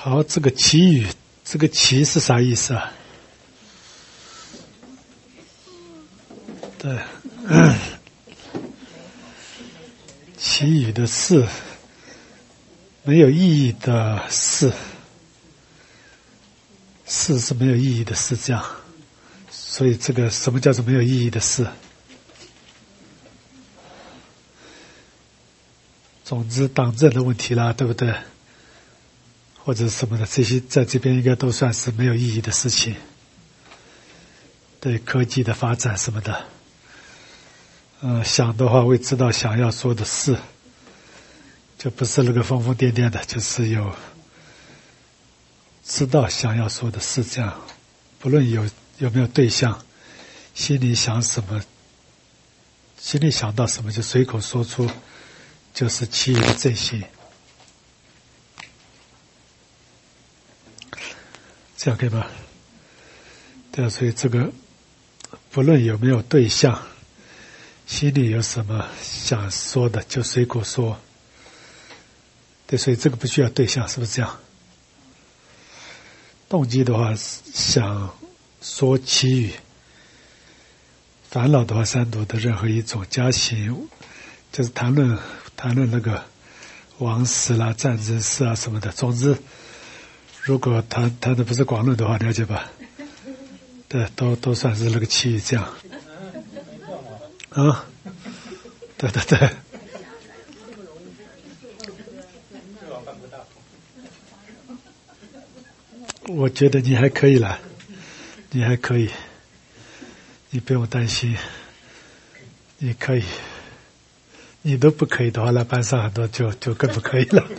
好，这个祈语，这个祈是啥意思啊？对，祈语的事，没有意义的事，事是没有意义的事，这样。所以这个什么叫做没有意义的事？总之党政的问题啦，对不对？或者什么的，这些在这边应该都算是没有意义的事情。对科技的发展什么的，想的话会知道想要说的事，就不是那个疯疯癫癫的，就是有知道想要说的事，这样。不论有没有对象，心里想什么，心里想到什么就随口说出，就是其余的正心。这样可以吧？对啊，所以这个不论有没有对象，心里有什么想说的就随口说。对，所以这个不需要对象，是不是这样？动机的话，想说其语；烦恼的话，三毒的任何一种加行，就是谈论那个王室啦、战争事啊什么的。总之，如果谈的不是广论的话，了解吧？对，都算是那个其语这样。啊，对对对。我觉得你还可以了，你还可以，你不用担心，你可以，你都不可以的话，那班上很多就更不可以了。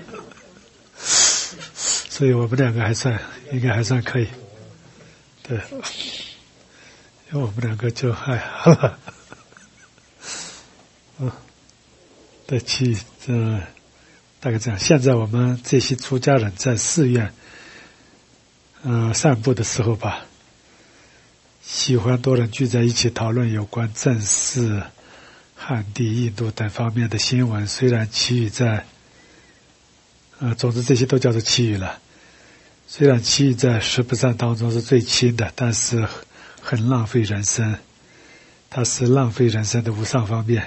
所以我们两个应该还算可以，对，因为我们两个就好了，对，大概这样。现在我们这些出家人在寺院。散步的时候吧，喜欢多人聚在一起讨论有关政事、汉地、印度等方面的新闻。虽然祈语在，总之这些都叫做祈语了。虽然祈语在十不善当中是最轻的，但是很浪费人生。它是浪费人生的无上方便。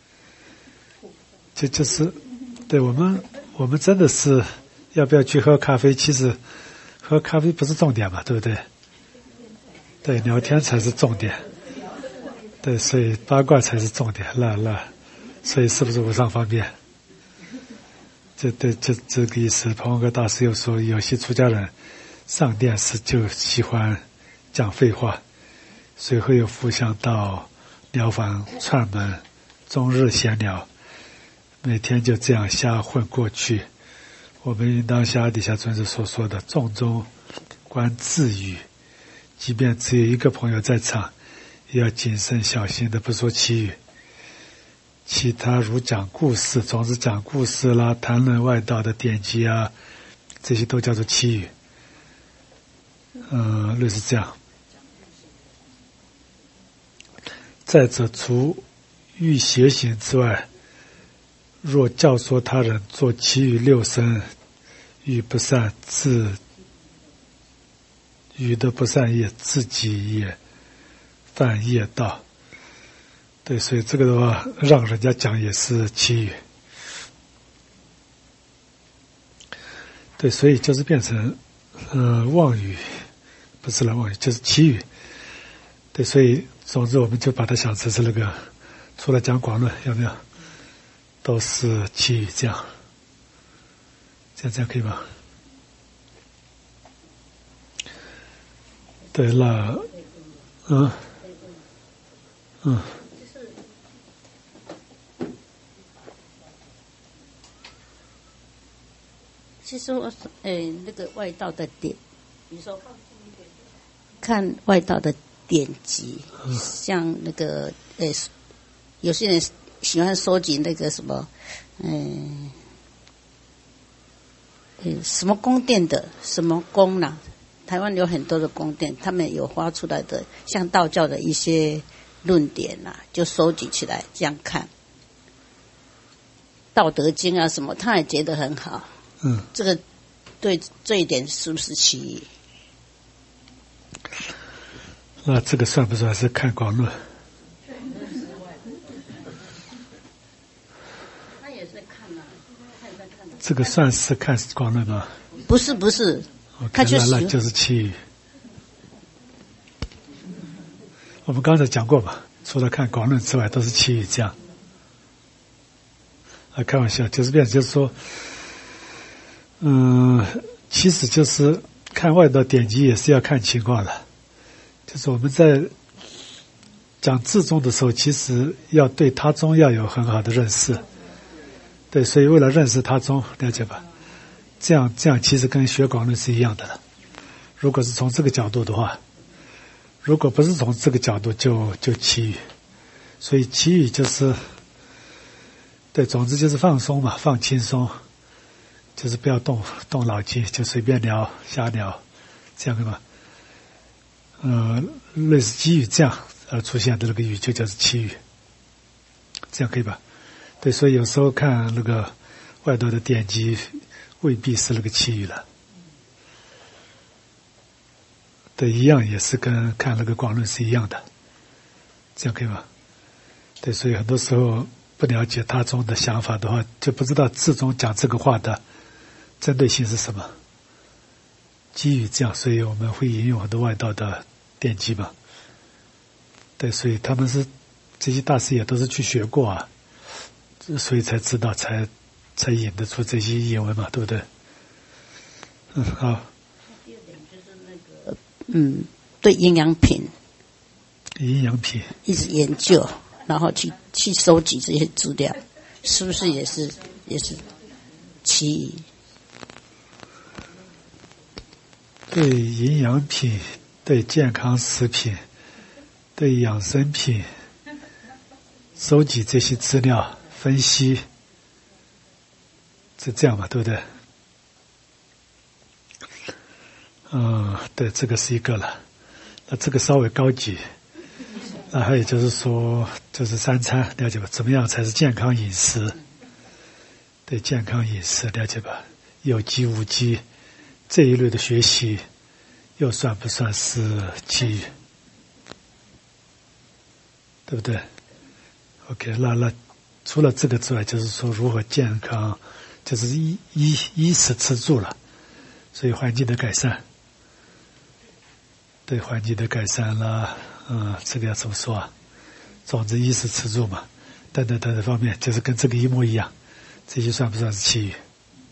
就是对我们真的是要不要去喝咖啡？其实。喝咖啡不是重点嘛，对不对？对，聊天才是重点。对，所以八卦才是重点。所以是不是无上方便？这个意思。庞哥大师又说，有些出家人上电视就喜欢讲废话，随后又互相到疗房串门，终日闲聊，每天就这样瞎混过去。我们应当像阿底峡尊者所说的，众中观自语，即便只有一个朋友在场，也要谨慎小心的不说其语。其他如讲故事，总是讲故事啦，谈论外道的典籍啊，这些都叫做其语。类似这样。再者，除欲邪行之外，若教唆他人做其余六生，与不善与的不善业，自己也犯业道。对，所以这个的话，让人家讲也是其余。对，所以就是变成妄语，不是了妄语，就是其余。对，所以总之我们就把它想成是那个，除了讲广论，有没有？都是其余，这样可以吗？对了， 其实我那个外道的典，比如说看外道的典籍，像那个有些人喜欢收集那个什么，什么宫殿的什么宫啦，台湾有很多的宫殿，他们有发出来的像道教的一些论点啦，就收集起来这样看。道德经啊什么，他也觉得很好。这个对这一点是不是其余？ 那这个算不算是看广论？ 他也是看啊，看。 这个算是看广论吗？ 不是，他那就是其余。我们刚才讲过嘛，除了看广论之外，都是其余这样。开玩笑，就是说，其实就是看外道典籍也是要看情况的。就是我们在讲自宗的时候，其实要对他宗要有很好的认识。对，所以为了认识他宗，了解吧？这样其实跟学广论是一样的了。如果是从这个角度的话，如果不是从这个角度就其余。所以其余就是对，总之就是放松嘛，放轻松，就是不要动脑筋，就随便聊瞎聊，这样对吧？类似基语这样而出现的那个语就叫做其余，这样可以吧？对，所以有时候看那个外道的典籍，未必是那个其余了。对，一样也是跟看那个广论是一样的，这样可以吧？对，所以很多时候不了解他宗的想法的话，就不知道自宗讲这个话的针对性是什么。基于这样，所以我们会引用很多外道的典籍嘛。对，所以他们是这些大师也都是去学过啊，所以才知道，才引得出这些引文嘛，对不对？好。 第二点就是那个，对营养品一直研究，然后去收集这些资料，是不是也是其余？ 对营养品、对健康食品、对养生品，收集这些资料，分析，是这样嘛，对不对？对，这个是一个了。那这个稍微高级。那还有就是说，就是三餐，了解吧？怎么样才是健康饮食？对，健康饮食，了解吧？有机无机这一类的学习，又算不算是其余？对不对 ？OK， 那除了这个之外，就是说如何健康，就是衣食吃住了，所以环境的改善。对环境的改善啦，这个要怎么说啊？总之衣食吃住嘛，等等方面，就是跟这个一模一样，这些算不算是其余？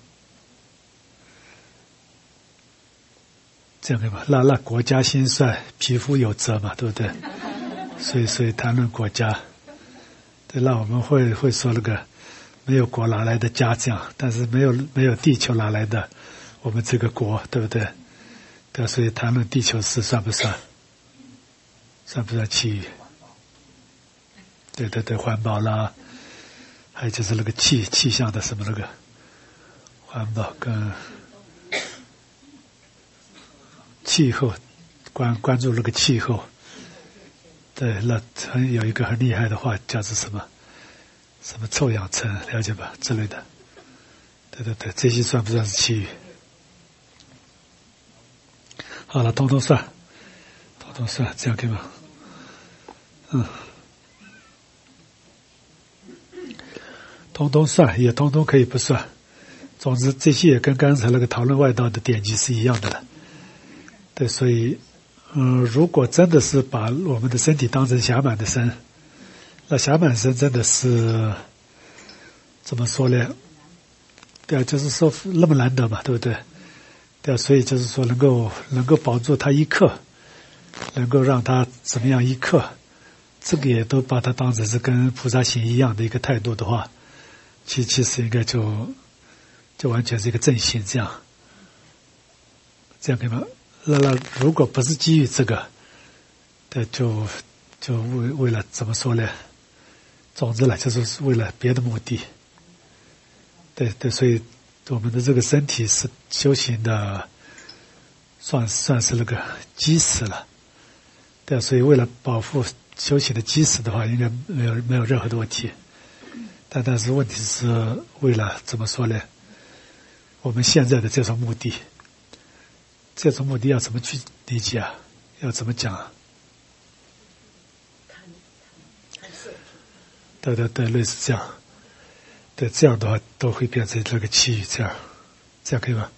这样对吧？那国家兴衰，匹夫有责嘛，对不对？所以谈论国家，对，那我们会说那个没有国哪来的家这样，但是没有地球哪来的我们这个国，对不对？对，所以谈论地球事算不算其余？对，环保啦，还有就是那个气象的什么那个环保跟气候，关注那个气候。对，那有一个很厉害的话叫做什么臭氧层，了解吧之类的。对，这些算不算是其余？好了，通通算，这样可以吗？通通算，也通通可以不算。总之，这些也跟刚才那个讨论外道的典籍是一样的了。对，所以，如果真的是把我们的身体当成暇满的身，那暇满身真的是怎么说呢？对啊，就是说那么难得嘛，对不对？对啊，所以就是说能够保住他一刻，能够让他怎么样一刻，这个也都把它当成是跟菩萨行一样的一个态度的话，其实应该就完全是一个正行，这样可以吗？那如果不是基于这个，对，就为了怎么说呢？总之呢，就是为了别的目的。对，所以我们的这个身体是修行的，算是那个基石了。对，所以为了保护修行的基石的话，应该没有任何的问题。但是问题是为了怎么说呢？ 我们现在的这种目的，这种目的要怎么去理解啊？要怎么讲啊？对，类似这样。对，这样的话都会变成这个气语，这样可以吧？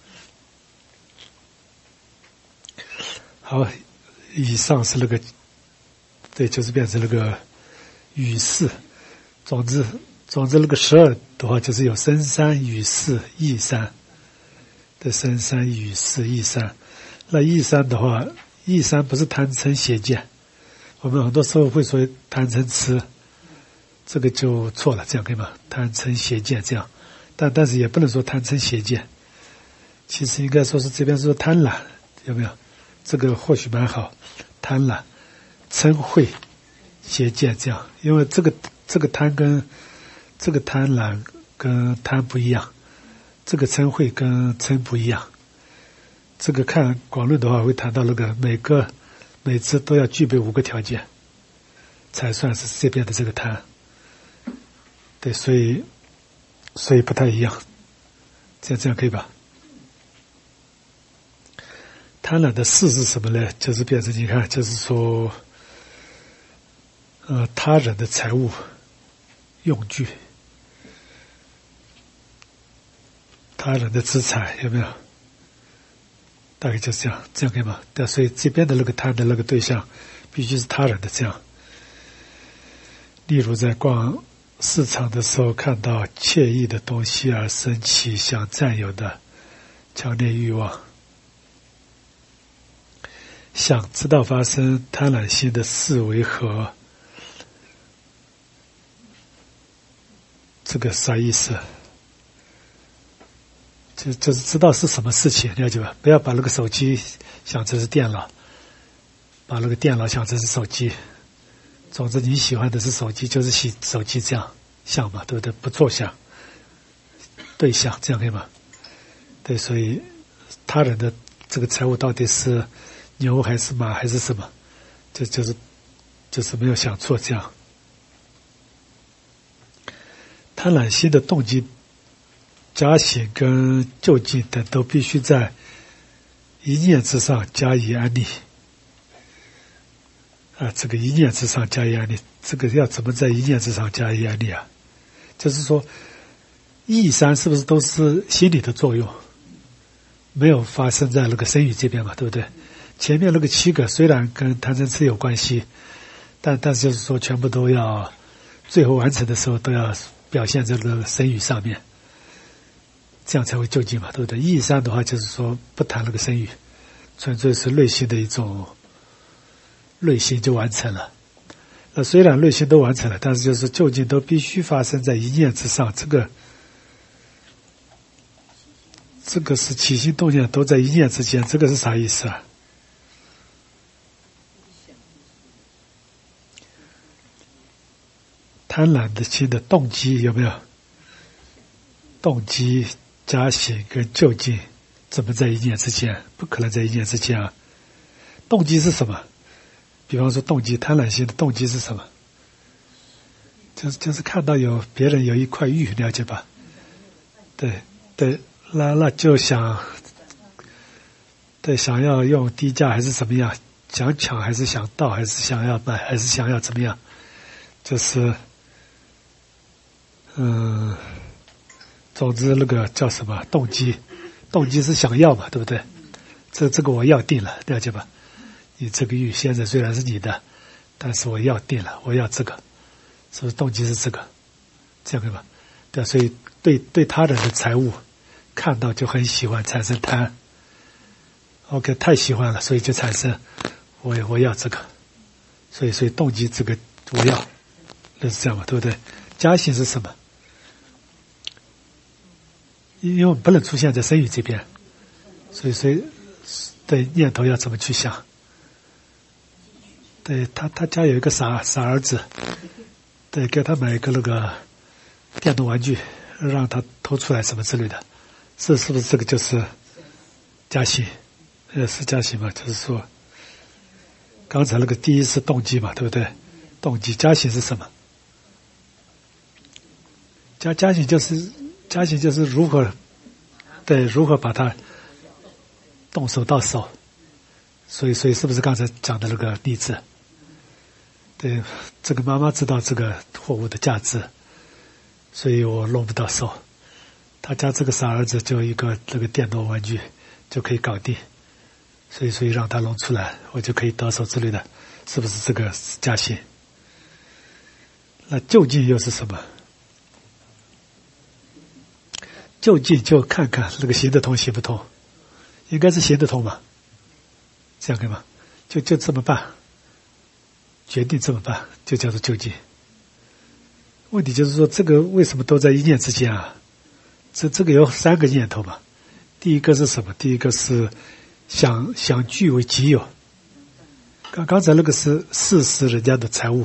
好，以上是那个，对，就是变成那个语四。总之那个12的话，就是有身三、语四、意三。对，身三、语四、意三。那意三的话，意三不是贪嗔邪见，我们很多时候会说贪嗔痴，这个就错了，这样可以吗？贪嗔邪见这样，但是也不能说贪嗔邪见，其实应该说是这边说贪婪，有没有？这个或许蛮好，贪婪、嗔恚、邪见这样，因为这个贪跟这个贪婪跟贪不一样，这个嗔恚跟嗔不一样。这个看广论的话会谈到那个每次都要具备5个条件，才算是这边的这个贪。对，所以不太一样，这样可以吧？贪婪的事是什么呢？就是变成你看，就是说，他人的财物、用具、他人的资产，有没有？大概就是这样可以吗？对，所以这边的那个贪的那个对象，必须是他人的这样。例如在逛市场的时候，看到惬意的东西而生起想占有的强烈欲望，想知道发生贪婪心的事为何？这个啥意思？就是知道是什么事情，了解吧？不要把那个手机想成是电脑，把那个电脑想成是手机。总之，你喜欢的是手机，就是手机这样像嘛，对不对？不做像，对象这样可以吗？对，所以他人的这个财物到底是牛还是马还是什么？就是没有想错这样。贪婪心的动机、假醒跟就近等都必须在一念之上加以安立。这个一念之上加以安立，这个要怎么在一念之上加以安立啊？就是说，意三是不是都是心理的作用，没有发生在那个身语这边嘛，对不对？前面那个7个虽然跟贪嗔痴有关系，但是就是说全部都要最后完成的时候都要表现在这个身语上面，这样才会就近嘛，对不对？意三的话就是说不谈那个身语，纯粹是内心的一种内心就完成了。虽然内心都完成了，但是就是就近都必须发生在一念之上，这个是起心动念都在一念之间，这个是啥意思啊？贪婪的心的动机有没有？动机、假醒跟就近怎么在一念之间？不可能在一念之间啊！动机是什么？比方说动机，贪婪心的动机是什么？就是看到有别人有一块玉，了解吧？对，那就想要用低价还是怎么样？想抢还是想盗，还是想要买，还是想要怎么样？就是总之那个叫什么动机是想要嘛，对不对？这个我要定了，了解吧？你这个玉现在虽然是你的，但是我要定了，我要这个，是不是动机是这个？这样对吧？对，所以对他人的财物看到就很喜欢，产生贪。OK， 太喜欢了，所以就产生我要这个，所以动机这个我要，那是这样嘛，对不对？假性是什么？因为我们不能出现在身语这边，所以对念头要怎么去想？对他家有一个傻儿子，对，给他买一个那个电动玩具，让他偷出来什么之类的，是不是这个就是假性？是假性嘛？就是说，刚才那个第一是动机嘛，对不对？动机假性是什么？假性就是如何对，如何把它动手到手。所以是不是刚才讲的那个例子？对，这个妈妈知道这个货物的价值，所以我弄不到手。他家这个傻儿子就一个这个电动玩具就可以搞定，所以让他弄出来，我就可以得手之类的，是不是这个加薪？那就近又是什么？就近就看看那个行得通行不通，应该是行得通嘛，这样可以吗？就这么办，决定这么办，就叫做就近。问题就是说，这个为什么都在一念之间啊？这个有3个念头嘛。第一个是什么？第一个是想据为己有。刚才那个是事实人家的财物，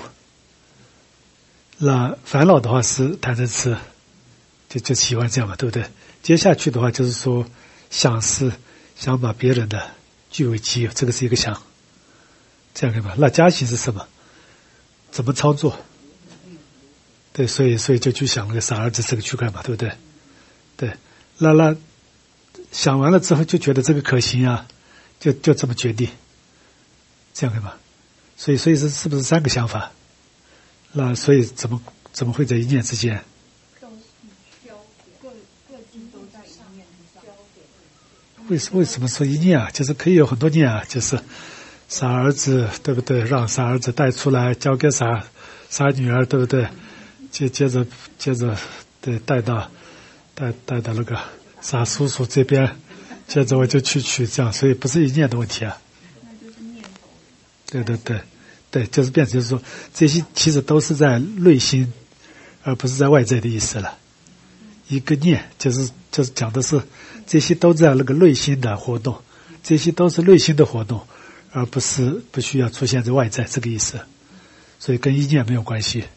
那烦恼的话是贪嗔痴，就喜欢这样嘛，对不对？接下去的话就是说想把别人的据为己有，这个是一个想，这样可以吧？那加行是什么？怎么操作？对，所以就去想那个傻儿子这个区块嘛，对不对？对，那想完了之后就觉得这个可行啊，就这么决定，这样可以吧？所以是不是3个想法？那所以怎么会在一念之间？为什么说一念啊？就是可以有很多念啊，就是傻儿子，对不对？让傻儿子带出来，交给傻女儿，对不对？接着对带到那个傻叔叔这边，接着我就去取，这样，所以不是一念的问题啊。对，就是变成就是说，这些其实都是在内心，而不是在外在的意思了。一个念就是讲的是这些都在那个内心的活动，这些都是内心的活动，而不需要出现在外在这个意思。所以跟一念没有关系，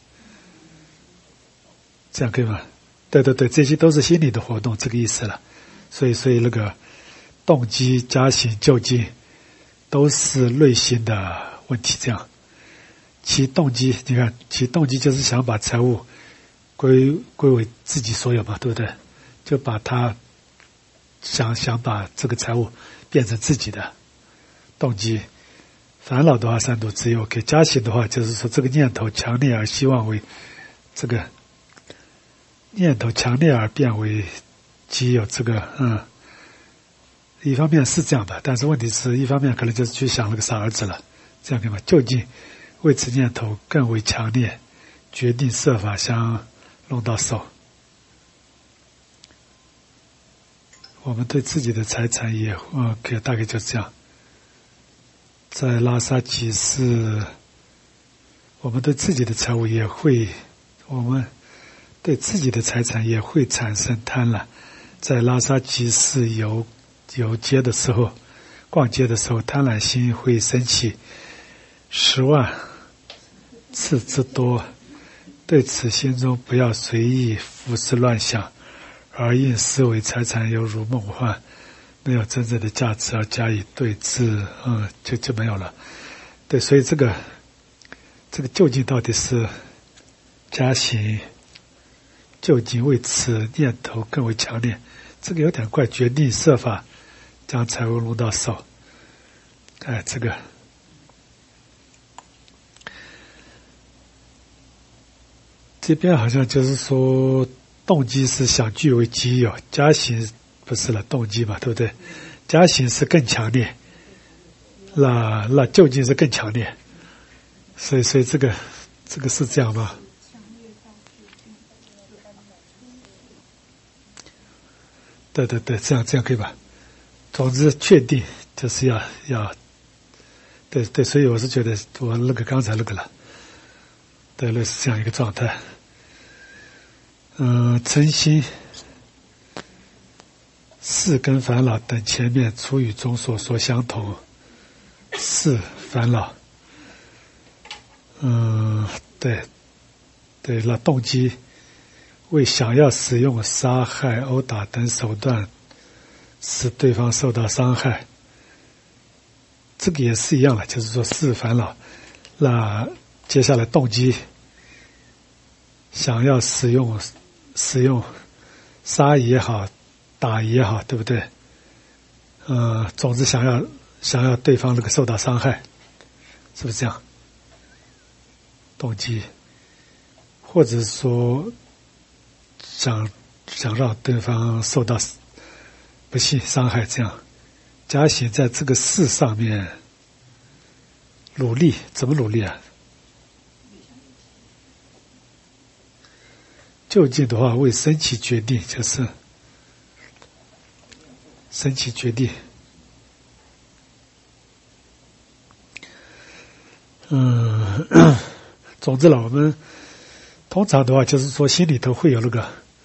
这样可以吗？对，这些都是心理的活动，这个意思了。所以那个动机、加行、就近都是内心的问题。这样，其动机，你看，其动机就是想把财物归为自己所有嘛，对不对？就把它想把这个财物变成自己的动机。烦恼的话，三毒自由；给加行的话，就是说这个念头强烈而希望为这个念头强烈而变为己有，这个一方面是这样的，但是问题是一方面可能就是去想那个傻儿子了，这样可以吗？究竟为此念头更为强烈，决定设法相弄到手。我们对自己的财产也大概就这样。在拉萨集市，我们对自己的财物也会，我们对自己的财产也会产生贪婪。在拉萨集市游街的时候，逛街的时候，贪婪心会升起10万次之多。对此心中不要随意胡思乱想，而应思维财产犹如梦幻，没有真正的价值而加以对峙，就没有了。对，所以这个究竟到底是加行，究竟为此念头更为强烈，这个有点怪，决定设法将财物弄到手。这个这边好像就是说动机是想据为己有，加行不是了，动机嘛，对不对？加行是更强烈，那究竟是更强烈，所以这个是这样吗？对，这样可以吧？总之确定就是要对，所以我是觉得我那个刚才那个了，对，类似这样一个状态。嗔心、事跟烦恼等前面出语中所说相同，是烦恼。对，那动机为想要使用杀害、殴打等手段使对方受到伤害，这个也是一样的，就是说是烦恼。那接下来动机想要使用杀也好， 打也好，对不对？总之想要对方那个受到伤害，是不是这样？动机，或者说想让对方受到不幸伤害，这样加行在这个事上面努力，怎么努力啊？就近的话，为生起决定，就是生起决定。总之了，我们通常的话，就是说心里头会有那个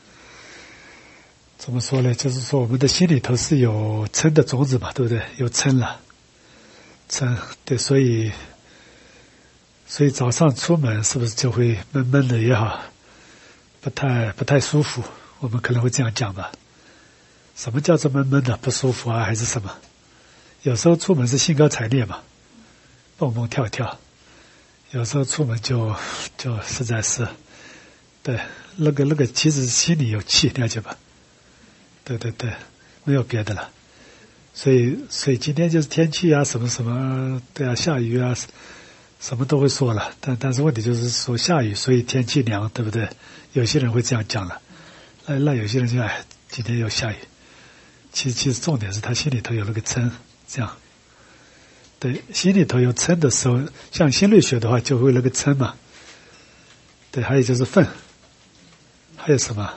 怎么说呢？就是说我们的心里头是有嗔的种子嘛，对不对？有嗔了，嗔对，所以早上出门是不是就会闷闷的也好，不太舒服？我们可能会这样讲吧。什么叫做闷闷的不舒服啊？还是什么？有时候出门是兴高采烈嘛，蹦蹦跳跳；有时候出门就实在是，对，那个其实心里有气，了解吧？对，没有别的了。所以今天就是天气啊，什么，对啊，下雨啊，什么都会说了。但是问题就是说下雨，所以天气凉，对不对？有些人会这样讲了。那有些人就今天又下雨。其实重点是他心里头有那个嗔，这样。对，心里头有嗔的时候，像心理学的话，就会那个嗔嘛。对，还有就是愤，还有什么？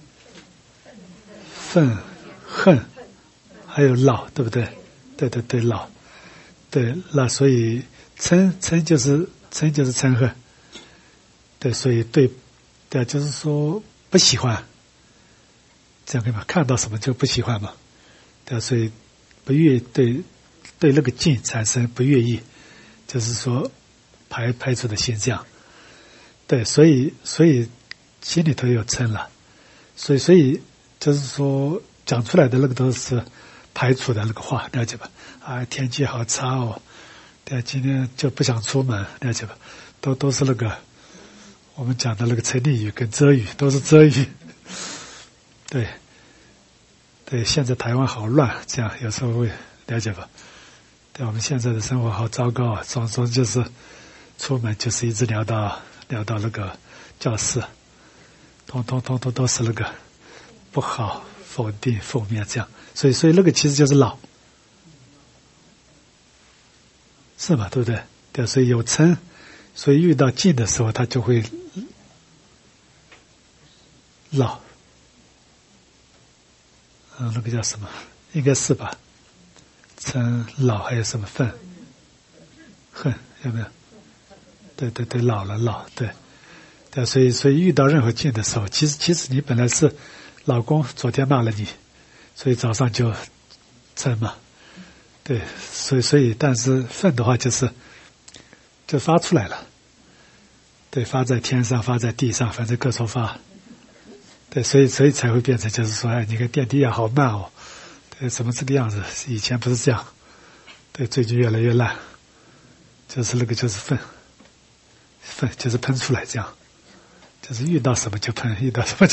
愤、恨，还有恼，对不对？对，恼。对，那所以嗔就是嗔恨。对，所以对，就是说不喜欢，这样可以吗？看到什么就不喜欢嘛。对，所以不愿意对那个境产生不愿意，就是说排除的心这样。对，所以心里头有嗔了，所以就是说讲出来的那个都是排除的那个话，了解吧？天气好差哦，对，今天就不想出门，了解吧？都是那个我们讲的那个成立语跟遮语，都是遮语。对，现在台湾好乱，这样有时候会了解吧？对，我们现在的生活好糟糕啊！总就是出门就是一直聊到那个教室，通都是那个不好、否定、负面这样，所以那个其实就是恼，是吧？对不对？对，所以有嗔，所以遇到境的时候，他就会恼。那个叫什么？应该是吧？嗔、恼还有什么愤、恨，有没有？对，恼了，对，所以遇到任何境的时候，其实你本来是老公昨天骂了你，所以早上就嗔嘛，对，所以但是愤的话就发出来了，对，发在天上，发在地上，反正各处发。对，所以才会变成就是说，你看电梯好慢哦，对，怎么这个样子？以前不是这样，对，最近越来越烂，就是那个就是愤就是喷出来这样，就是遇到什么就喷，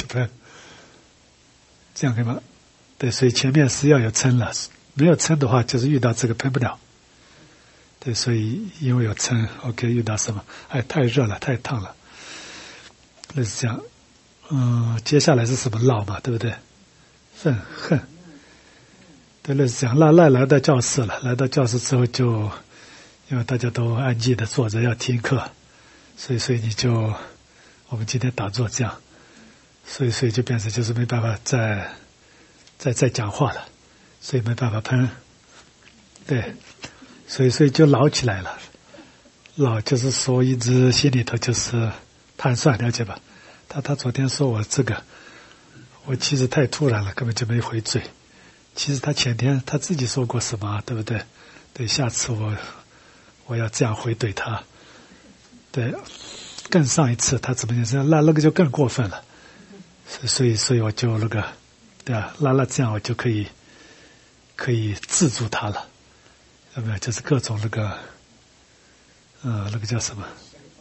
这样可以吗？对，所以前面是要有嗔了，没有嗔的话，就是遇到这个喷不了。对，所以因为有嗔 ，OK， 遇到什么？太热了，太烫了，类似这样。接下来是什么恼嘛，对不对？愤恨，对，类似这样。来到教室了，来到教室之后就，因为大家都安静的坐着要听课，所以你就，我们今天打坐这样，所以就变成就是没办法再讲话了，所以没办法喷，对，所以就恼起来了。恼就是说一直心里头就是盘算，了解吧？他昨天说我这个，我其实太突然了，根本就没回嘴。其实他前天他自己说过什么，对不对？对，下次我要这样回怼他。对，更上一次他怎么样？那个就更过分了。所以我就那个，对啊，那这样我就可以制住他了，有没有？就是各种那个，那个叫什么？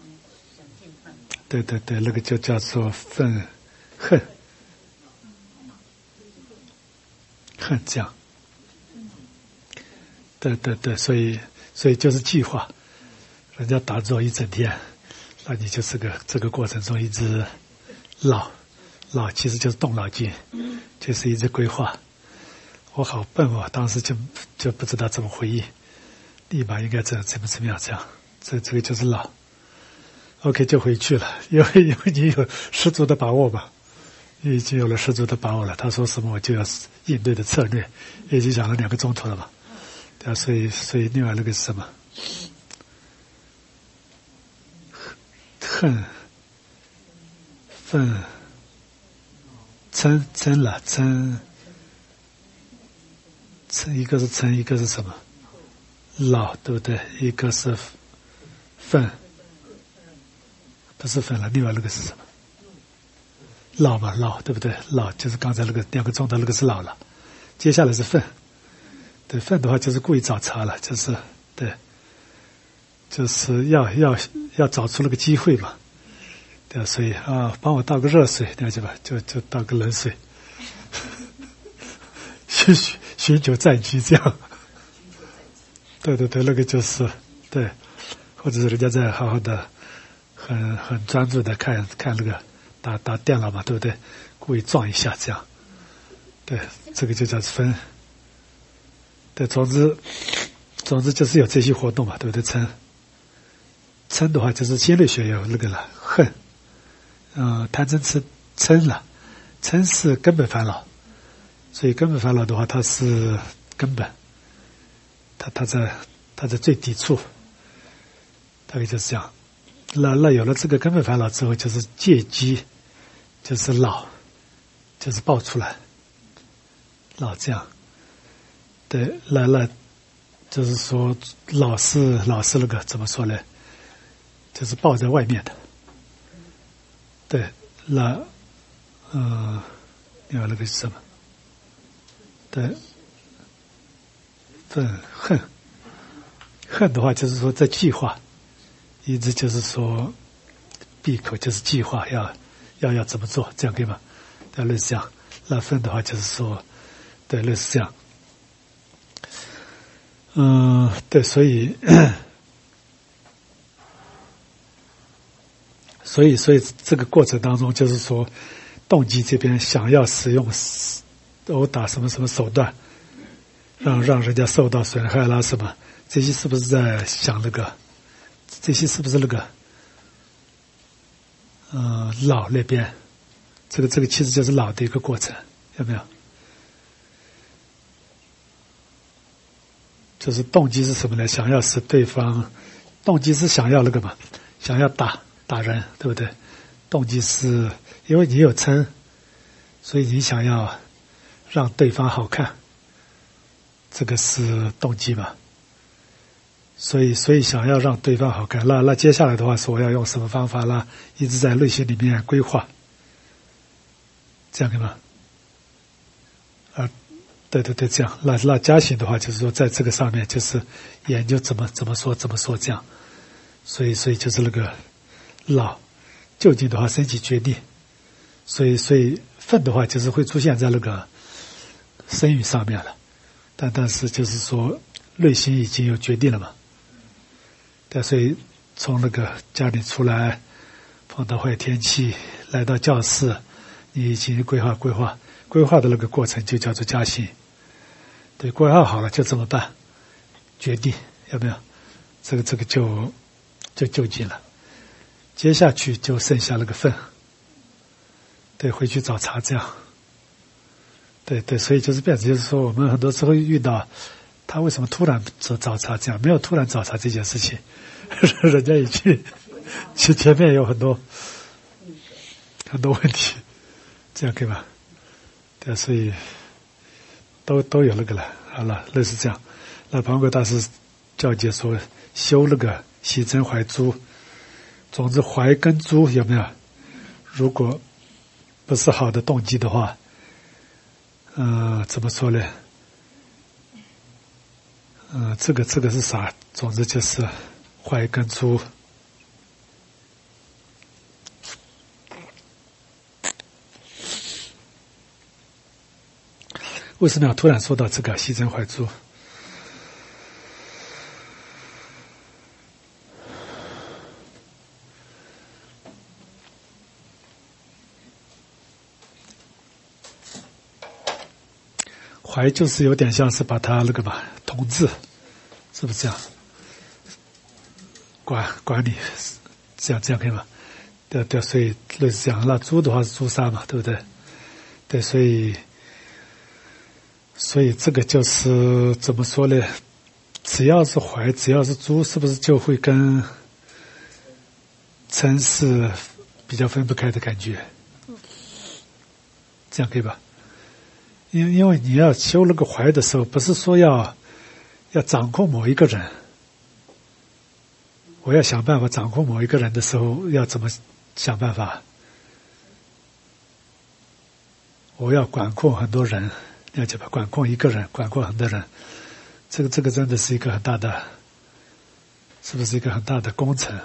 对，那个就叫做愤恨。 恨这样。对，所以就是计划，人家打坐一整天，那你就这个过程中一直老其实就是动脑筋，就是一直规划。我好笨哦，当时就不知道怎么回应，立马应该怎么样这样，这个就是老。OK 就回去了，因为你有十足的把握嘛，你已经有了十足的把握了，他说什么我就要应对的策略，已经讲了2个钟头了嘛，对啊，所以另外那个是什么？恨、愤、嗔了，嗔，一个是嗔，一个是什么？老，对不对？一个是愤。不是愤了，另外那个是什么？老嘛，老对不对？老就是刚才那个2个钟头那个是老了，接下来是愤。对，愤的话就是故意找茬了，就是对，就是要找出那个机会嘛。对，所以啊，帮我倒个热水，了解吧？就倒个冷水，寻求战机这样。对，那个就是对，或者是人家在好好的。很专注的看那个打电脑嘛，对不对？故意撞一下这样，对，这个就叫分。对，总之就是有这些活动嘛，对不对？嗔的话就是心理学有那个了，恨，贪嗔痴嗔了，嗔是根本烦恼，所以根本烦恼的话，它是根本，它在最低处，大概就是这样。那有了这个根本烦恼之后，就是借机，就是老，就是爆出来，老这样。对，那就是说老是那个怎么说呢？就是爆在外面的。对，另外那个是什么？对，恨的话就是说在计划。一直就是说，闭口就是计划要怎么做，这样可以吗？对，类似这样。那愤的话就是说，对，类似这样。对，所以这个过程当中，就是说，动机这边想要使用殴打什么手段，让人家受到损害啦什么，这些是不是在想那个？这些是不是那个老那边？这个其实就是老的一个过程，有没有？就是动机是什么呢？想要使对方，动机是想要那个嘛，想要打人，对不对？动机是因为你有嗔，所以你想要让对方好看，这个是动机嘛？所以想要让对方好看，那接下来的话是我要用什么方法啦？一直在内心里面规划，这样可以吗？对，这样。那加行的话，就是说在这个上面就是研究怎么说这样。所以就是那个老究竟的话升起决定，所以愤的话就是会出现在那个声语上面了，但是就是说内心已经有决定了嘛。对，所以从那个家里出来，碰到坏天气，来到教室，你已经规划的那个过程就叫做加行。对，规划好了就怎么办？决定有没有？这个就就近了。接下去就剩下那个愤。对，回去找茬这样。对，所以就是变成就是说，我们很多时候遇到他为什么突然找茬这样，没有突然找茬这件事情，人家已经其前面有很多问题，这样可以吧？对，所以都有那个了，好了，类似这样。那庞国大师教解说修那个洗尘怀珠，总之怀跟珠有没有？如果不是好的动机的话，怎么说呢？这个是啥？总之就是怀跟珠。 为什么要突然说到这个西真怀珠？怀就是有点像是把它那个嘛统治，是不是这样？管理，这样可以吗？对，所以类似这样。那诛的话是诛杀嘛，对不对？对，所以这个就是怎么说呢？只要是怀，只要是诛，是不是就会跟嗔是比较分不开的感觉？这样可以吧？因为你要修那个怀的时候，不是说要掌控某一个人，我要想办法掌控某一个人的时候，要怎么想办法？我要管控很多人，了解吧？管控一个人，管控很多人，这个真的是一个很大的，是不是一个很大的工程？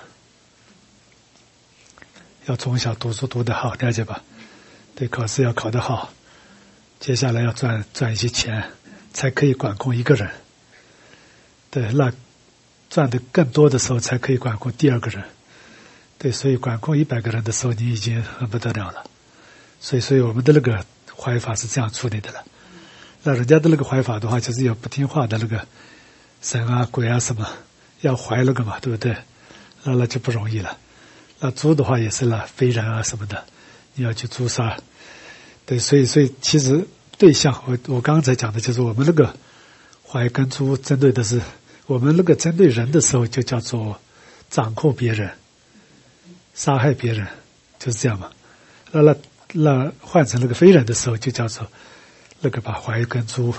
要从小读书读得好，了解吧？对，考试要考得好。接下来要赚一些钱，才可以管控一个人。对，那赚的更多的时候，才可以管控第二个人。对，所以管控100个人的时候，你已经很不得了了。所以我们的那个怀法是这样处理的了。那人家的那个怀法的话，就是有不听话的那个神啊、鬼啊什么，要怀那个嘛，对不对？那就不容易了。那诛的话也是了，非人啊什么的，你要去诛杀。对，所以其实对象，我刚才讲的就是我们那个怀跟诛针对的是我们那个针对人的时候，就叫做掌控别人、杀害别人，就是这样嘛。那换成那个非人的时候，就叫做那个把怀跟诛。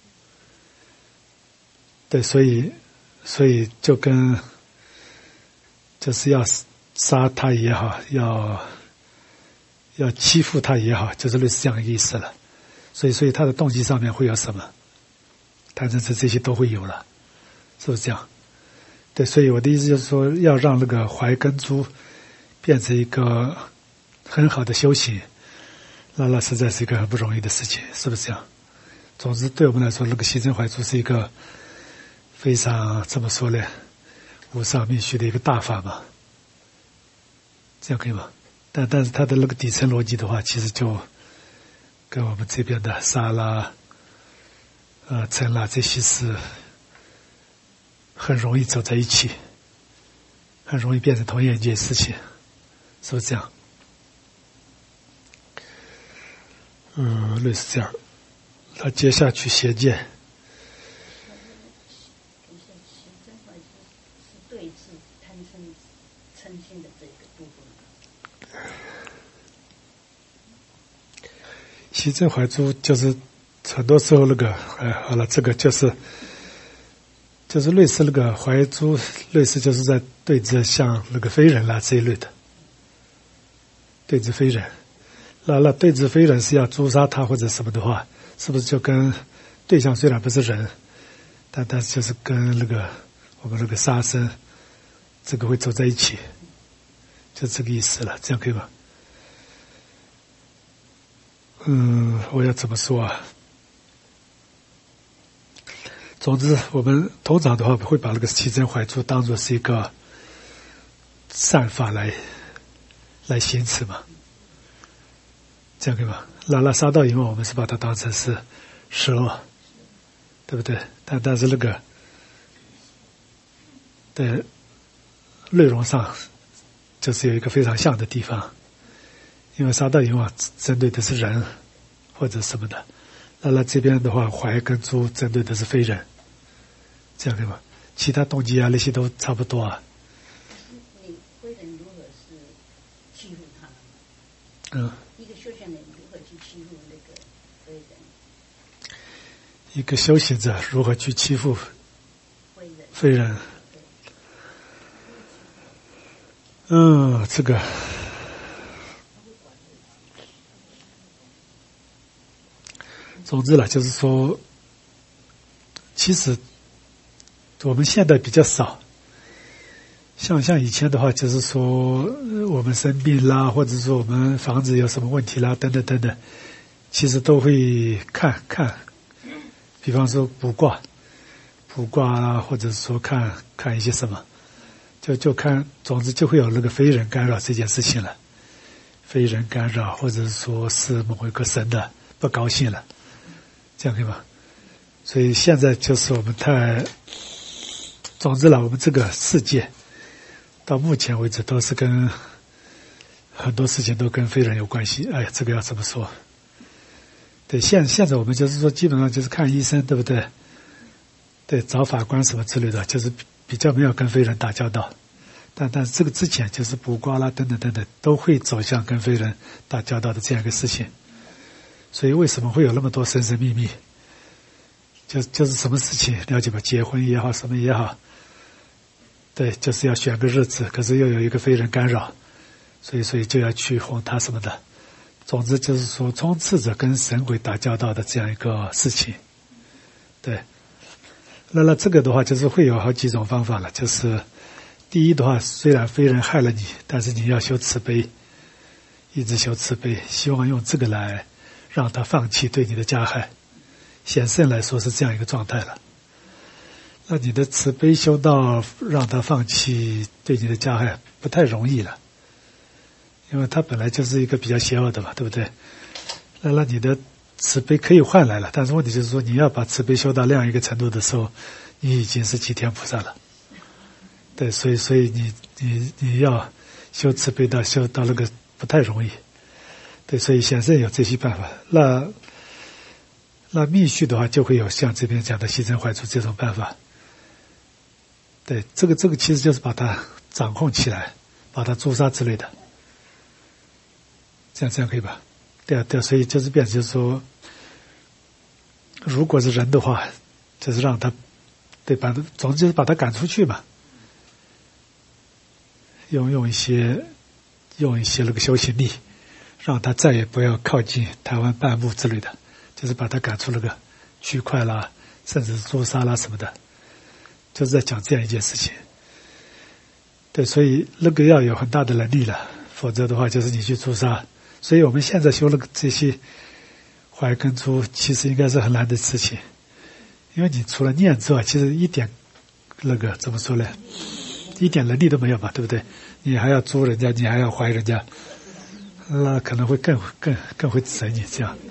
对，所以就跟就是要杀他也好，要欺负他也好，就是类似这样的意思了。所以他的动机上面会有什么？贪嗔痴这些都会有了，是不是这样？对，所以我的意思就是说，要让那个怀跟诛变成一个很好的修行，那实在是一个很不容易的事情，是不是这样？总之，对我们来说，那个西真怀诛是一个非常怎么说呢？无上命虚的一个大法嘛，这样可以吗？但是它的那个底层逻辑的话，其实就跟我们这边的杀啦、嗔啦这些是很容易走在一起，很容易变成同一件事情，是不是这样？类似这样。那接下去邪见。西真怀诛就是很多时候那个，好了，这个就是类似那个怀诛，类似就是在对峙像那个非人啦这一类的，对峙非人。那对峙非人是要诛杀他或者什么的话，是不是就跟对象虽然不是人，但是就是跟那个我们那个杀生，这个会走在一起，就这个意思了，这样可以吧？我要怎么说啊？总之，我们通常的话会把那个西真怀诛当作是一个善法来行持嘛，这样可以吧？那杀盗淫妄，我们是把它当成是十恶，对不对？但是那个的内容上就是有一个非常像的地方。因为杀盗淫妄针对的是人或者什么的，那这边的话怀跟诛针对的是非人，这样对吧？其他动机啊那些都差不多啊。 你非人如何是欺负他？一个修行人如何去欺负那个非人？ 一个修行者如何去欺负非人？这个。总之了，就是说，其实我们现在比较少，像以前的话，就是说我们生病啦，或者说我们房子有什么问题啦，等等等等，其实都会看比方说卜卦啊，或者说看一些什么，就看，总之就会有那个非人干扰这件事情了。非人干扰，或者说是某一个神的不高兴了，这样可以吗？所以现在就是我们总之了，我们这个世界到目前为止都是跟很多事情都跟非人有关系。哎呀，这个要怎么说？对，现在我们就是说，基本上就是看医生，对不对？对，找法官什么之类的，就是比较没有跟非人打交道。但是这个之前就是卜卦啦等等都会走向跟非人打交道的这样一个事情。所以为什么会有那么多神神秘秘？就是什么事情了解吧？结婚也好，什么也好，对，就是要选个日子，可是又有一个非人干扰，所以就要去哄他什么的。总之就是说，充斥着跟神鬼打交道的这样一个事情。对，那这个的话，就是会有好几种方法了。就是第一的话，虽然非人害了你，但是你要修慈悲，一直修慈悲，希望用这个来让他放弃对你的加害。显圣来说是这样一个状态了。那你的慈悲修到让他放弃对你的加害，不太容易了，因为他本来就是一个比较邪恶的嘛，对不对？那你的慈悲可以换来了，但是问题就是说，你要把慈悲修到那样一个程度的时候，你已经是齐天菩萨了。对，所以你要修慈悲修到那个不太容易。对，所以显圣有这些办法。那密续的话，就会有像这边讲的牺牲怀出这种办法。对，这个其实就是把它掌控起来，把它诛杀之类的。这样可以吧？对啊，所以就是变成就是说，如果是人的话，就是让他，对，总之就是把他赶出去嘛。用一些那个修行力，让他再也不要靠近台湾半步之类的。就是把他赶出那个区块啦，甚至是诛杀啦什么的，就是在讲这样一件事情。对，所以那个要有很大的能力了，否则的话就是你去诛杀。所以我们现在修这些怀根出，其实应该是很难的事情，因为你除了念之外，其实一点那个怎么说呢，一点能力都没有嘛，对不对？你还要诛人家，你还要怀人家，那可能会更会整你这样。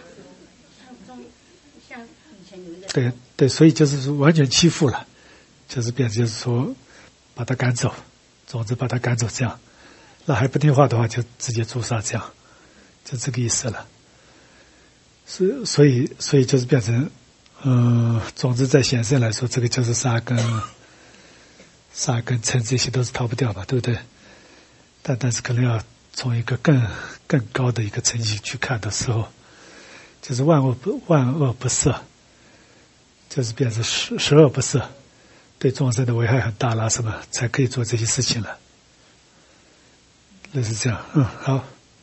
对，所以就是说完全欺负了，就是变成就是说把他赶走，总之把他赶走这样，那还不听话的话就直接诛杀这样，就这个意思了。所以就是变成总之在显圣来说，这个就是杀根嗔这些都是逃不掉嘛，对不对？但是可能要从一个更高的一个层级去看的时候，就是万恶不赦。就是变成十恶不赦，对众生的危害很大了，什么才可以做这些事情了？类似这样，好。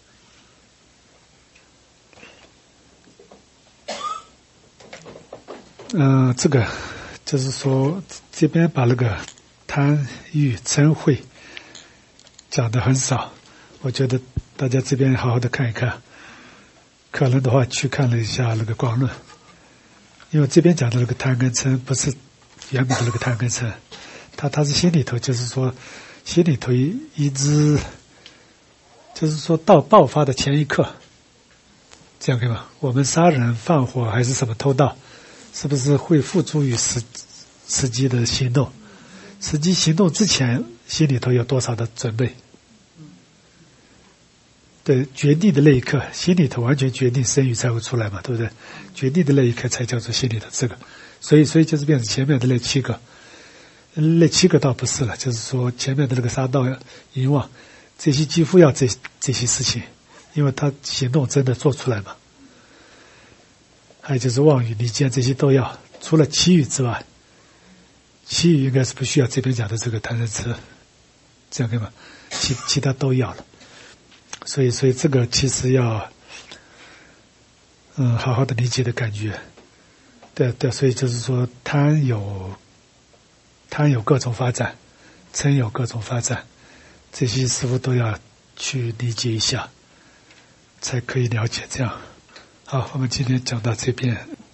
这个就是说，这边把那个贪欲嗔恚讲得很少，我觉得大家这边好好的看一看，可能的话去看了一下那个光论。因为这边讲的那个贪跟嗔不是原本的那个贪跟嗔，它是心里头，就是说心里头一直就是说到爆发的前一刻，这样可以吗？我们杀人放火还是什么偷盗，是不是会付诸于实际的行动？实际行动之前心里头有多少的准备？对，决定的那一刻，心里头完全决定，生育才会出来嘛，对不对？决定的那一刻才叫做心里头这个，所以就是变成前面的那7个，那7个倒不是了，就是说前面的那个杀盗淫妄，这些几乎要这些事情，因为他行动真的做出来嘛。还有就是妄语、离间这些都要，除了绮语之外，绮语应该是不需要这边讲的这个贪嗔痴，这样可以吗？其他都要了。所以这个其实要好好的理解的感觉。对，所以就是说贪有各种发展，嗔有各种发展，这些似乎都要去理解一下才可以了解这样。好，我们今天讲到这边。